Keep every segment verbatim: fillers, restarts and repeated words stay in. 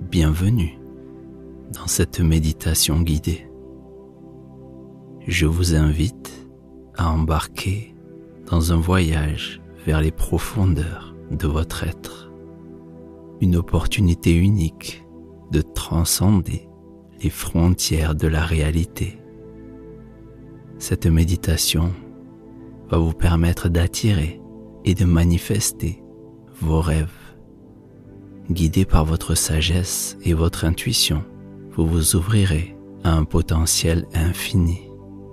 bienvenue dans cette méditation guidée. Je vous invite à embarquer dans un voyage vers les profondeurs de votre être, une opportunité unique de transcender les frontières de la réalité. Cette méditation va vous permettre d'attirer et de manifester vos rêves. Guidé par votre sagesse et votre intuition, vous vous ouvrirez à un potentiel infini.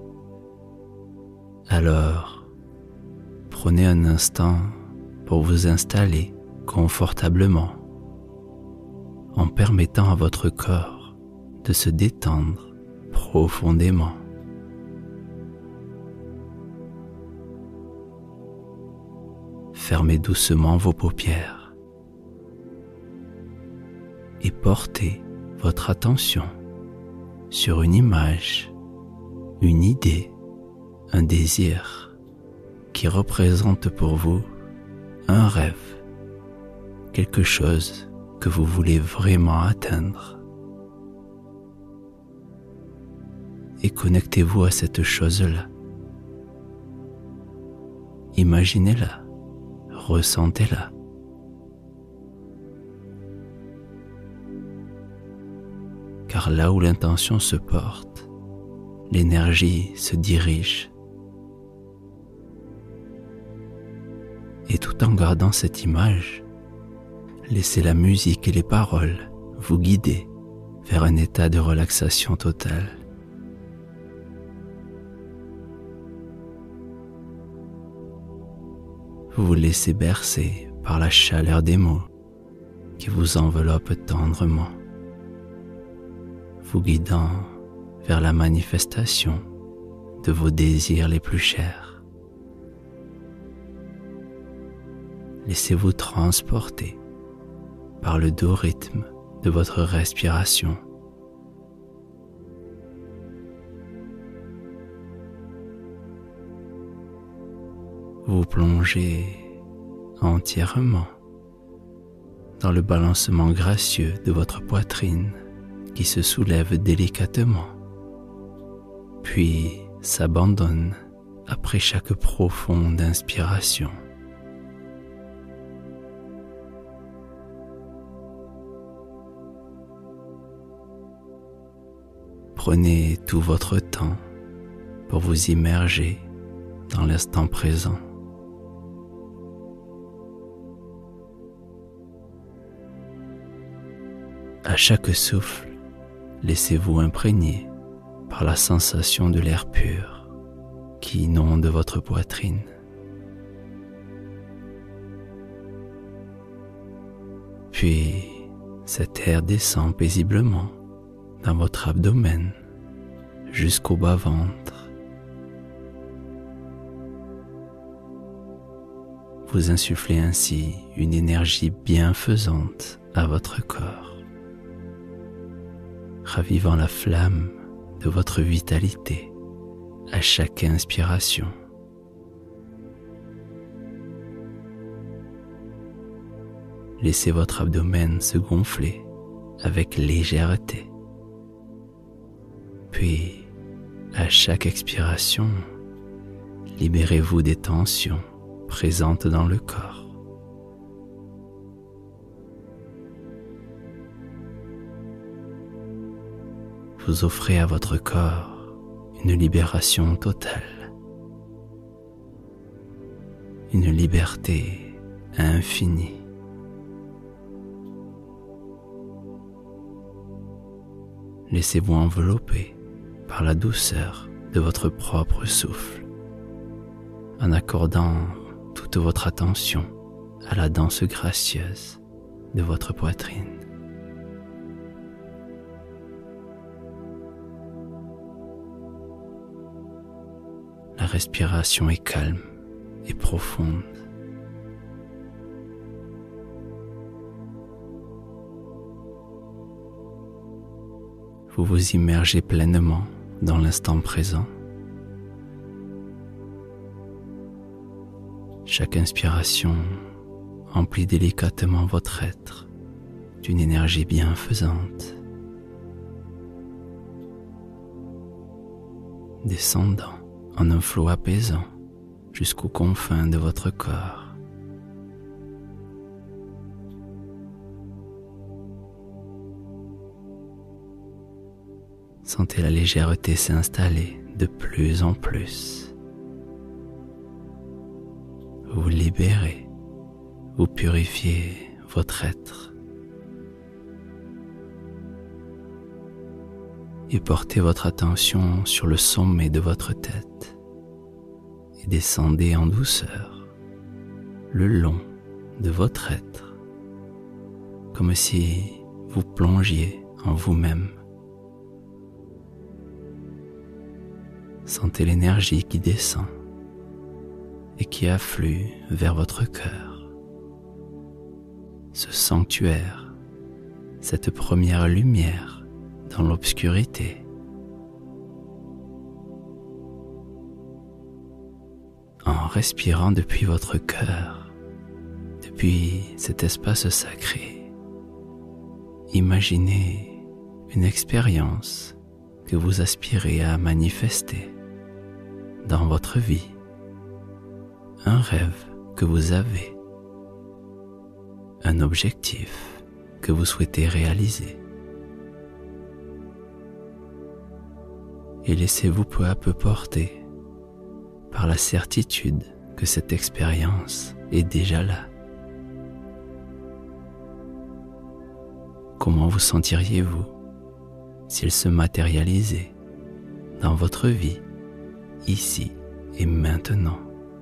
Alors, prenez un instant pour vous installer confortablement, en permettant à votre corps de se détendre profondément. Fermez doucement vos paupières et portez votre attention sur une image, une idée, un désir qui représente pour vous un rêve, quelque chose que vous voulez vraiment atteindre. Et connectez-vous à cette chose-là. Imaginez-la, ressentez-la. Car là où l'intention se porte, l'énergie se dirige. Et tout en gardant cette image, laissez la musique et les paroles vous guider vers un état de relaxation totale. Vous vous laissez bercer par la chaleur des mots qui vous enveloppent tendrement, vous guidant vers la manifestation de vos désirs les plus chers. Laissez-vous transporter par le doux rythme de votre respiration. Vous plongez entièrement dans le balancement gracieux de votre poitrine qui se soulève délicatement, puis s'abandonne après chaque profonde inspiration. Prenez tout votre temps pour vous immerger dans l'instant présent. À chaque souffle, laissez-vous imprégner par la sensation de l'air pur qui inonde votre poitrine. Puis, cet air descend paisiblement dans votre abdomen jusqu'au bas-ventre. Vous insufflez ainsi une énergie bienfaisante à votre corps, ravivant la flamme de votre vitalité à chaque inspiration. Laissez votre abdomen se gonfler avec légèreté. Puis, à chaque expiration, libérez-vous des tensions présentes dans le corps. Vous offrez à votre corps une libération totale, une liberté infinie. Laissez-vous envelopper par la douceur de votre propre souffle, en accordant toute votre attention à la danse gracieuse de votre poitrine. La respiration est calme et profonde. Vous vous immergez pleinement dans l'instant présent. Chaque inspiration emplit délicatement votre être d'une énergie bienfaisante, descendant en un flot apaisant jusqu'aux confins de votre corps. Sentez la légèreté s'installer de plus en plus. Vous libérez, vous purifiez votre être et portez votre attention sur le sommet de votre tête et descendez en douceur le long de votre être, comme si vous plongiez en vous-même. Sentez l'énergie qui descend et qui afflue vers votre cœur. Ce sanctuaire, cette première lumière dans l'obscurité. En respirant depuis votre cœur, depuis cet espace sacré, imaginez une expérience que vous aspirez à manifester dans votre vie, un rêve que vous avez, un objectif que vous souhaitez réaliser. Et laissez-vous peu à peu porter par la certitude que cette expérience est déjà là. Comment vous sentiriez-vous s'il se matérialisait dans votre vie, ici et maintenant?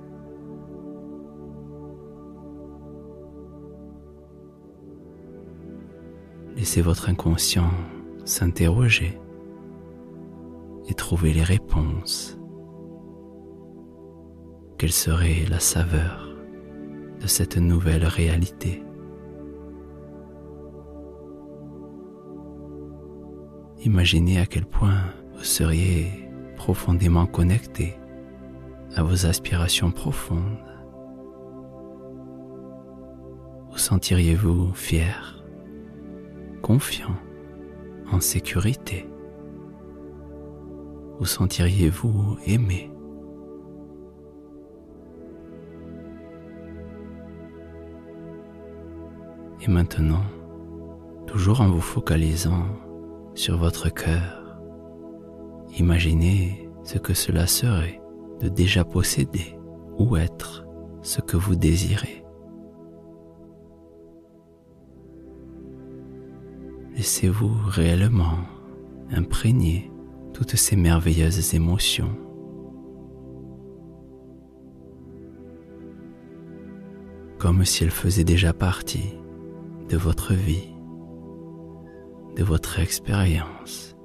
Laissez votre inconscient s'interroger et trouver les réponses. Quelle serait la saveur de cette nouvelle réalité? Imaginez à quel point vous seriez profondément connecté à vos aspirations profondes. Vous sentiriez-vous fier, confiant, en sécurité? Vous sentiriez-vous aimé? Et maintenant, toujours en vous focalisant sur votre cœur, imaginez ce que cela serait de déjà posséder ou être ce que vous désirez. Laissez-vous réellement imprégner toutes ces merveilleuses émotions. Comme si elles faisaient déjà partie de votre vie, de votre expérience.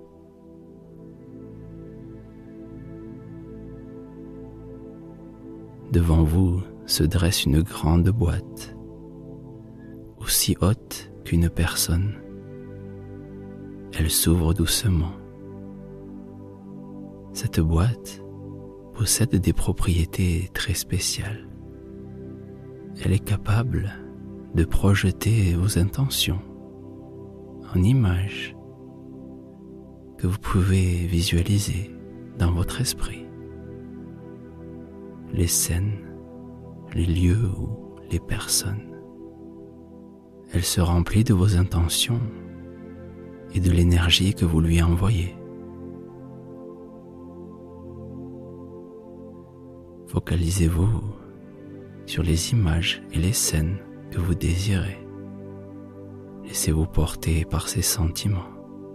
Devant vous se dresse une grande boîte, aussi haute qu'une personne. Elle s'ouvre doucement. Cette boîte possède des propriétés très spéciales. Elle est capable de projeter vos intentions en images que vous pouvez visualiser dans votre esprit. Les scènes, les lieux ou les personnes. Elle se remplit de vos intentions et de l'énergie que vous lui envoyez. Focalisez-vous sur les images et les scènes que vous désirez. Laissez-vous porter par ces sentiments.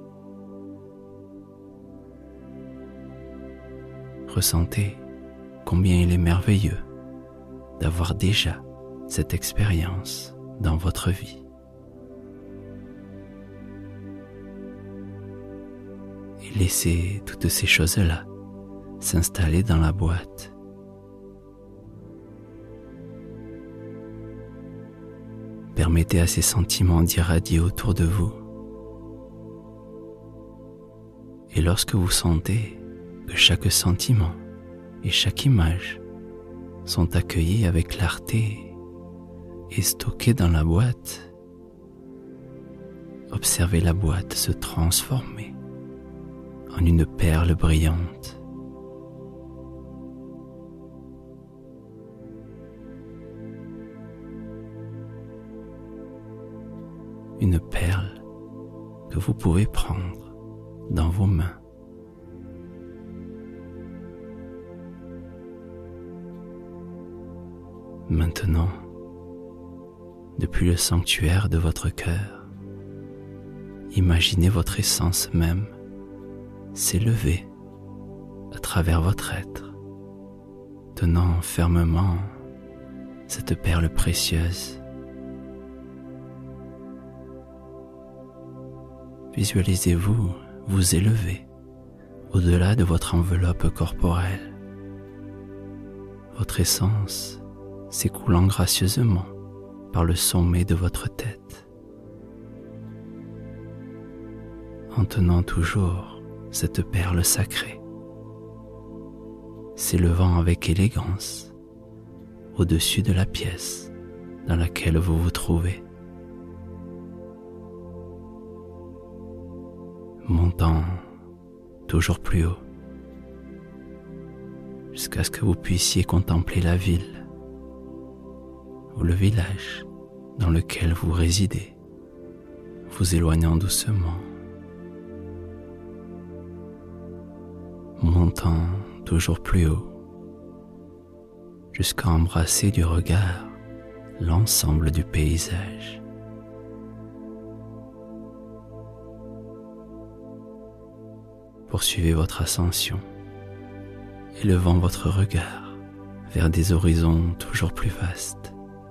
Ressentez combien il est merveilleux d'avoir déjà cette expérience dans votre vie. Et laissez toutes ces choses-là s'installer dans la boîte. Permettez à ces sentiments d'irradier autour de vous. Et lorsque vous sentez que chaque sentiment et chaque image sont accueillis avec clarté et stockés dans la boîte, observez la boîte se transformer en une perle brillante. Une perle que vous pouvez prendre dans vos mains. Maintenant, depuis le sanctuaire de votre cœur, imaginez votre essence même s'élever à travers votre être, tenant fermement cette perle précieuse. Visualisez-vous vous élever au-delà de votre enveloppe corporelle. Votre essence s'écoulant gracieusement par le sommet de votre tête, en tenant toujours cette perle sacrée, s'élevant avec élégance au-dessus de la pièce dans laquelle vous vous trouvez, montant toujours plus haut, jusqu'à ce que vous puissiez contempler la ville ou le village dans lequel vous résidez, vous éloignant doucement, montant toujours plus haut, jusqu'à embrasser du regard l'ensemble du paysage. Poursuivez votre ascension, élevant votre regard vers des horizons toujours plus vastes.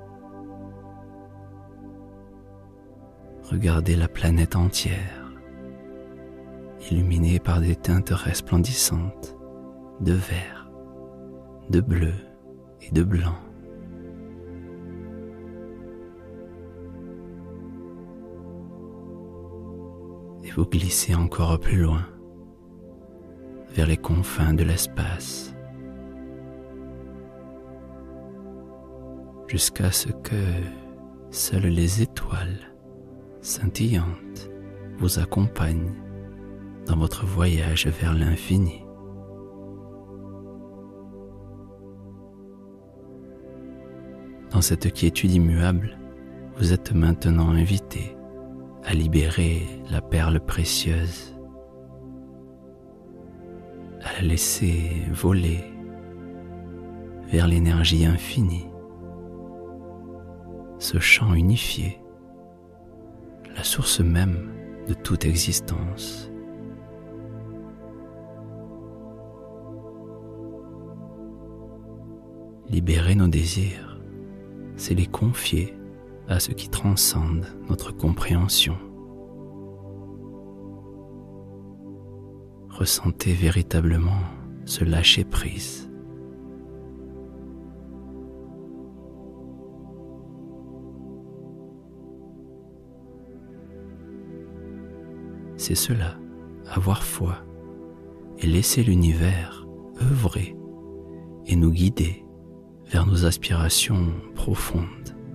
Regardez la planète entière, illuminée par des teintes resplendissantes de vert, de bleu et de blanc. Et vous glissez encore plus loin, vers les confins de l'espace, jusqu'à ce que seules les étoiles scintillantes vous accompagnent dans votre voyage vers l'infini. Dans cette quiétude immuable, vous êtes maintenant invité à libérer la perle précieuse, à la laisser voler vers l'énergie infinie, ce champ unifié, la source même de toute existence. Libérer nos désirs, c'est les confier à ce qui transcende notre compréhension. Ressentez véritablement ce lâcher-prise. C'est cela, avoir foi et laisser l'univers œuvrer et nous guider vers nos aspirations profondes.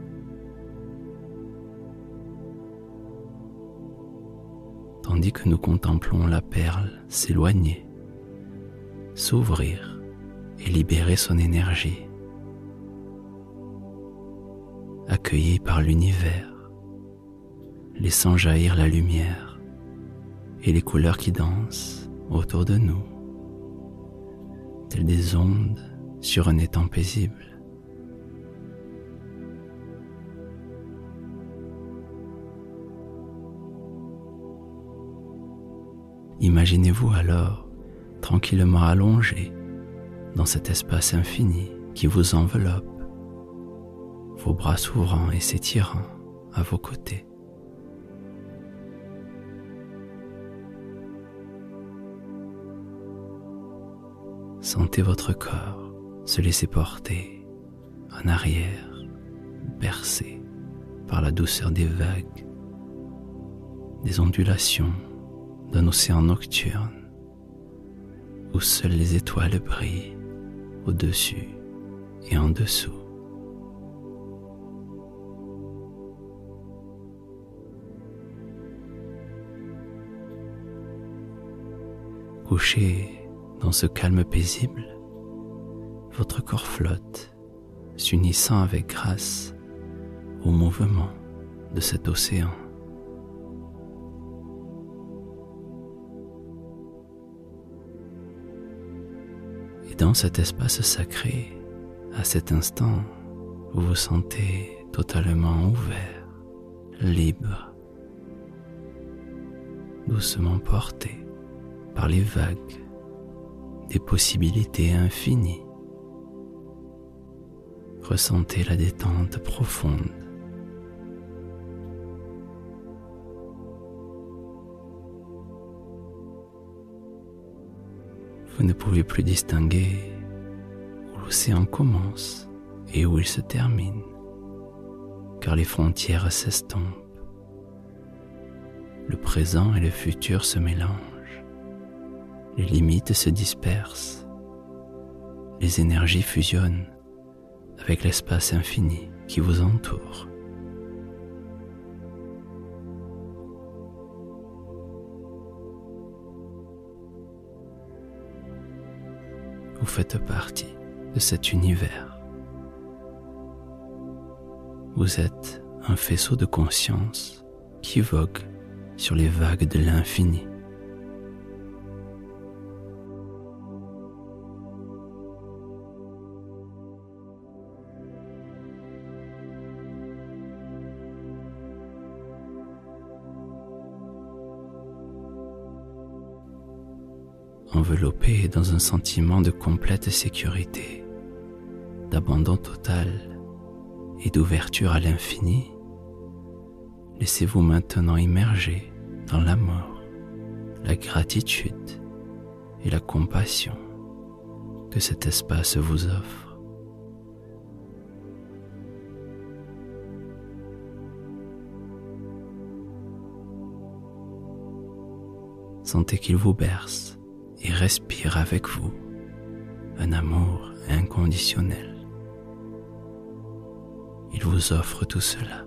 Tandis que nous contemplons la perle s'éloigner, s'ouvrir et libérer son énergie, accueillie par l'univers, laissant jaillir la lumière et les couleurs qui dansent autour de nous, telles des ondes sur un étang paisible. Imaginez-vous alors tranquillement allongé dans cet espace infini qui vous enveloppe, vos bras s'ouvrant et s'étirant à vos côtés. Sentez votre corps se laisser porter en arrière, bercé par la douceur des vagues, des ondulations d'un océan nocturne où seules les étoiles brillent au-dessus et en dessous. Couché dans ce calme paisible, votre corps flotte, s'unissant avec grâce au mouvement de cet océan. Et dans cet espace sacré, à cet instant, vous vous sentez totalement ouvert, libre, doucement porté par les vagues des possibilités infinies. Ressentez la détente profonde. Vous ne pouvez plus distinguer où l'océan commence et où il se termine, car les frontières s'estompent. Le présent et le futur se mélangent. Les limites se dispersent. Les énergies fusionnent avec l'espace infini qui vous entoure. Vous faites partie de cet univers. Vous êtes un faisceau de conscience qui vogue sur les vagues de l'infini. Enveloppé dans un sentiment de complète sécurité, d'abandon total et d'ouverture à l'infini, laissez-vous maintenant immerger dans l'amour, la gratitude et la compassion que cet espace vous offre. Sentez qu'il vous berce et respire avec vous un amour inconditionnel. Il vous offre tout cela.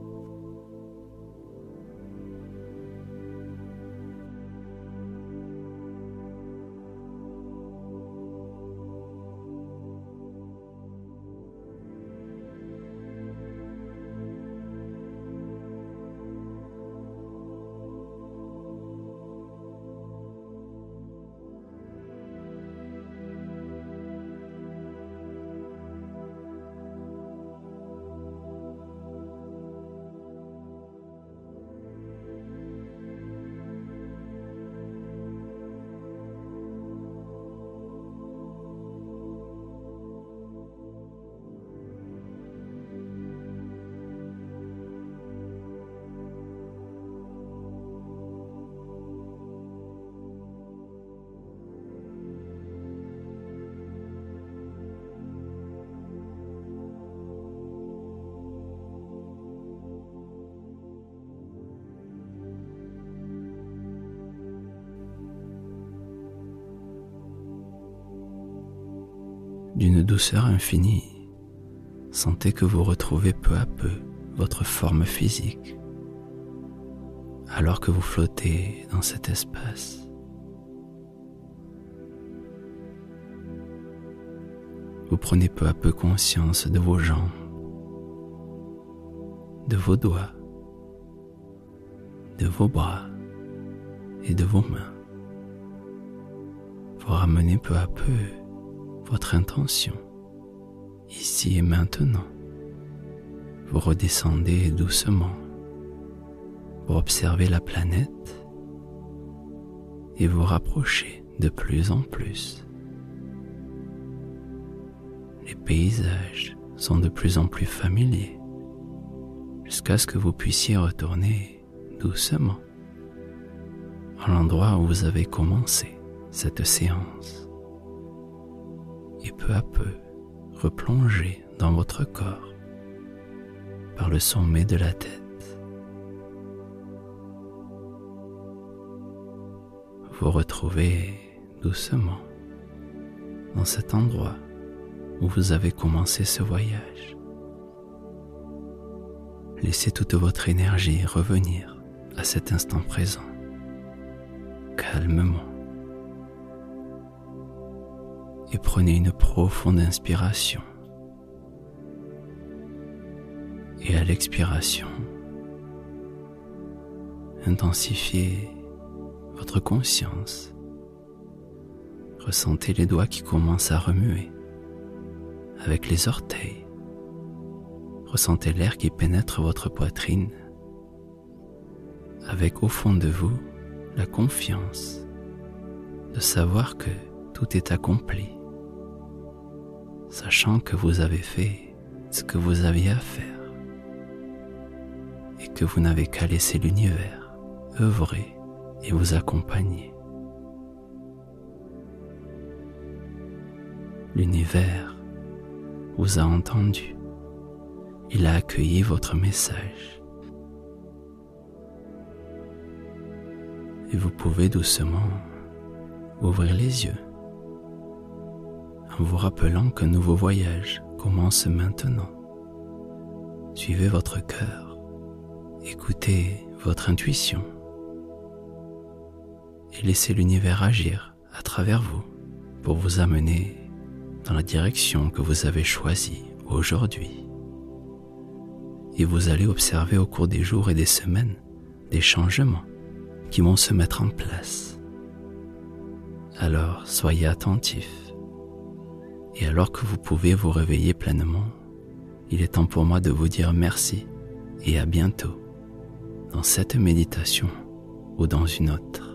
D'une douceur infinie, sentez que vous retrouvez peu à peu votre forme physique, alors que vous flottez dans cet espace. Vous prenez peu à peu conscience de vos jambes, de vos doigts, de vos bras et de vos mains. Vous ramenez peu à peu votre intention, ici et maintenant. Vous redescendez doucement pour observer la planète et vous rapprocher de plus en plus. Les paysages sont de plus en plus familiers jusqu'à ce que vous puissiez retourner doucement à l'endroit où vous avez commencé cette séance. Et peu à peu replonger dans votre corps par le sommet de la tête. Vous retrouvez doucement dans cet endroit où vous avez commencé ce voyage. Laissez toute votre énergie revenir à cet instant présent, calmement, et prenez une profonde inspiration. Et à l'expiration, intensifiez votre conscience. Ressentez les doigts qui commencent à remuer avec les orteils. Ressentez l'air qui pénètre votre poitrine, avec au fond de vous la confiance de savoir que tout est accompli, sachant que vous avez fait ce que vous aviez à faire et que vous n'avez qu'à laisser l'univers œuvrer et vous accompagner. L'univers vous a entendu. Il a accueilli votre message. Et vous pouvez doucement ouvrir les yeux en vous rappelant qu'un nouveau voyage commence maintenant. Suivez votre cœur, écoutez votre intuition et laissez l'univers agir à travers vous pour vous amener dans la direction que vous avez choisie aujourd'hui. Et vous allez observer au cours des jours et des semaines des changements qui vont se mettre en place. Alors soyez attentifs. Et alors que vous pouvez vous réveiller pleinement, il est temps pour moi de vous dire merci et à bientôt dans cette méditation ou dans une autre.